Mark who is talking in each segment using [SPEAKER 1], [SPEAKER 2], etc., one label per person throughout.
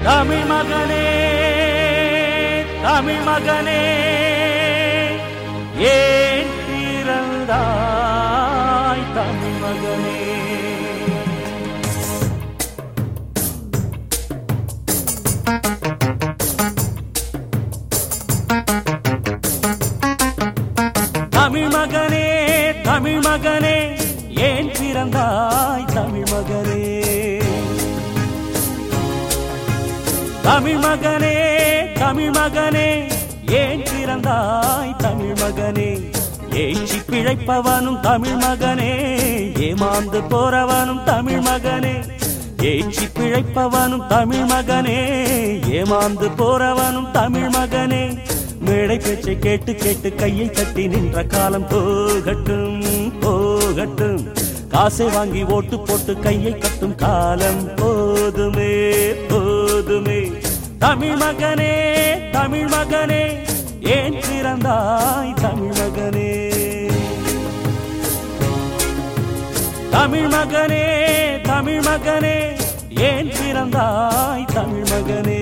[SPEAKER 1] தமிழ் மகனே தமிழ் மகனே ஏன் பிறந்தாய் தமிழ் மகனே. தமிழ் மகனே தமிழ் மகனே ஏன் பிறந்தாய் தமிழ் மகனே. தமிழ் மகனே தமிழ் மகனே ஏன் பிறந்தாய் தமிழ் மகனே. ஏச்சி பிழைப்பவனும் தமிழ் மகனே, ஏமாந்து போறவனும் தமிழ் மகனே. ஏச்சி பிழைப்பவனும் தமிழ் மகனே, ஏமாந்து போறவனும் தமிழ் மகனே. மேடை பேச்சை கேட்டு கேட்டு கையை தட்டி நின்ற காலம் போகட்டும் போகட்டும். காசை வாங்கி ஓட்டு போட்டு கையை கட்டும் காலம் போதுமே போதுமே. தமிழ் மகனே தமிழ் மகனே ஏன் பிறந்தாய் தமிழ் மகனே. தமிழ் மகனே தமிழ் மகனே ஏன் பிறந்தாய் தமிழ் மகனே.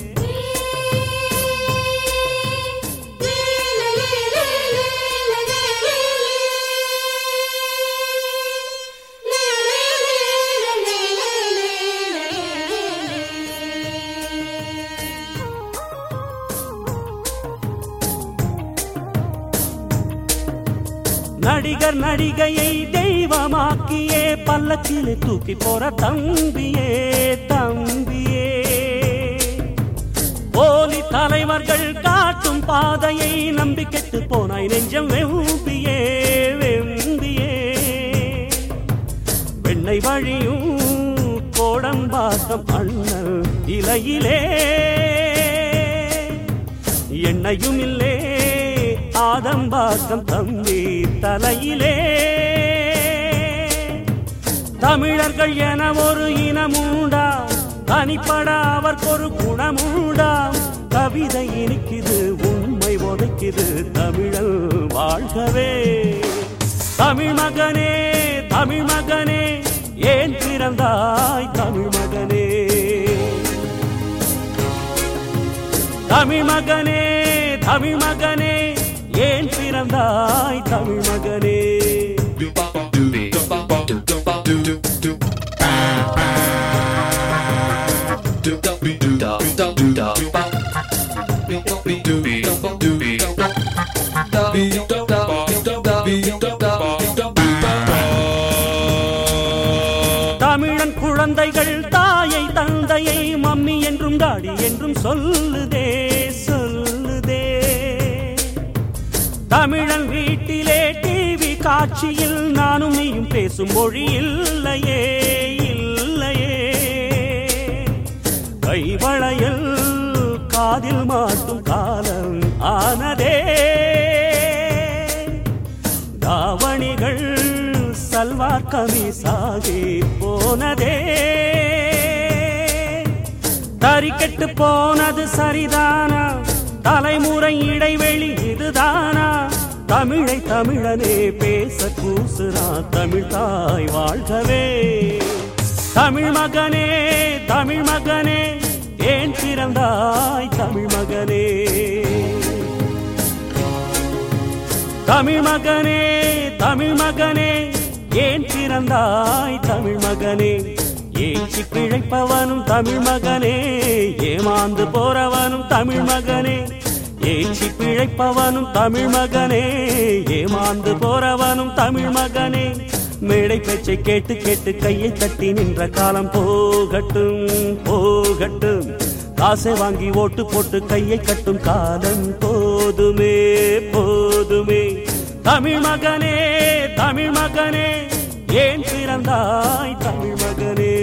[SPEAKER 1] நடிகர் நடிகையை தெய்வமாக்கியே பல்லக்கிலே தூக்கி போற தம்பியே தம்பியே. போலி தலைவர்கள் காட்டும் பாதையை நம்பி கெட்டு போனாய் நெஞ்சம் வெம்பியே வெம்பியே. வெண்ணை வழியும் கோடம்பாக்கம் அண்ணல் இலையிலே எண்ணையும் இல்லே ஆதம்பாக்கம் தம்பி தலையிலே. தமிழர்கள் என ஒரு இனமுண்டா, தனிப்பட அவர்க்கொரு குணமுண்டா. கவிதை இனிக்குது உண்மை உதைக்குது தமிழல் வாழ்கவே. தமிழ் மகனே தமிழ் மகனே ஏன் பிறந்தாய் தமிழ் மகனே. தமிழ் மகனே தமிழ் மகனே ஏன் பிறந்தாய் தமிழ் மகனே. தமிழன் குழந்தைகள் தாயை தந்தையை மம்மி என்றும் டாடி என்றும் சொல்லுதே சொல்லுதே. தமிழன் வீட்டிலே டிவி காட்சியில் நானும் நீயும் பேசும் மொழி இல்லையே இல்லையே. கைவளையல் காதில் மாட்டும் காலம் ஆனதே. தாவணிகள் சல்வார் கமீசாகி போனதே. தறிக்கெட்டு போனது சரிதானா, தலைமுறை இடைவெளி இதுதானா. தமிழை தமிழனே பேச கூசுனா தமிழ் தாய் வாழ்கவே. தமிழ் மகனே தமிழ் மகனே ஏன் பிறந்தாய் தமிழ் மகனே. தமிழ் மகனே தமிழ் மகனே ஏன் பிறந்தாய் தமிழ் மகனே. ஏச்சி பிழைப்பவனும் தமிழ் மகனே, ஏமாந்து போறவனும் தமிழ் மகனே. ஏச்சி பிழைப்பவனும் தமிழ் மகனே, ஏமாந்து போறவனும் தமிழ் மகனே. மேடை பேச்சை கேட்டு கேட்டு கையை தட்டி நின்ற காலம் போகட்டும் போகட்டும். காசை வாங்கி ஓட்டு போட்டு கையை கட்டும் காலம் போதுமே போதுமே. தமிழ் மகனே தமிழ் மகனே ஏன் பிறந்தாய் தமிழ் மகனே.